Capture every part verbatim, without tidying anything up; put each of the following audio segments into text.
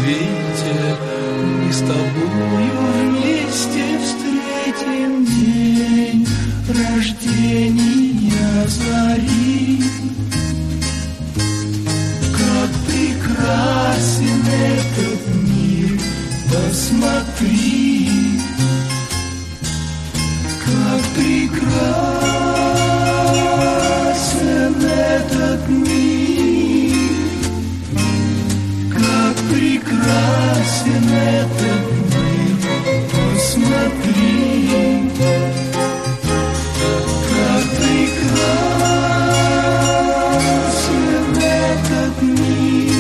свете мы с тобою вместе встретим день рождения зари. Как прекрасен этот мир, посмотри, как прекрасен этот мир, как прекрасен этот мир, посмотри, как прекрасен этот мир.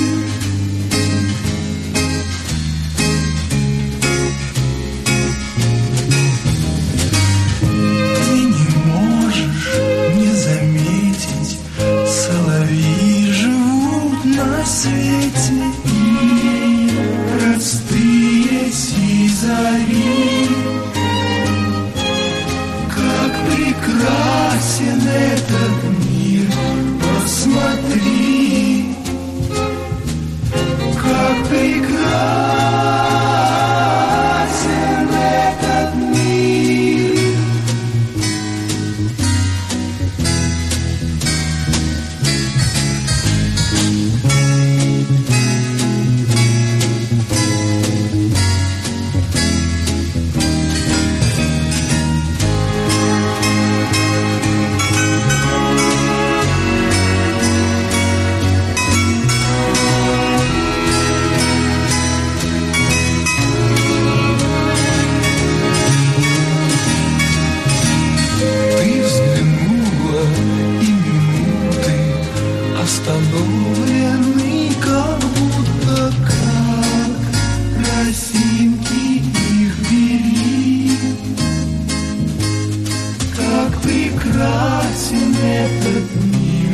Ты не можешь не заметить, соловьи живут на свете, и простые сизари. Как прекрасен этот мир, посмотри, как прекрасен этот мир. Ты взглянула, и минуты остановлены, как будто как росинки, их бери. Как прекрасен этот мир,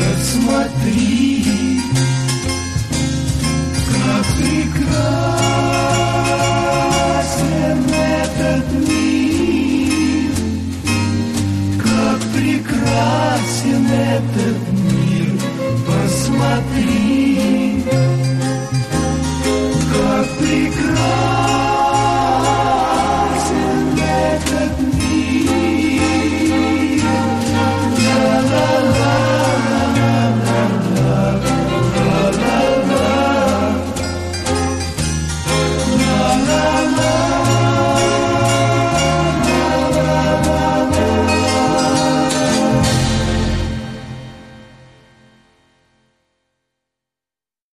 посмотри, как прекрасен.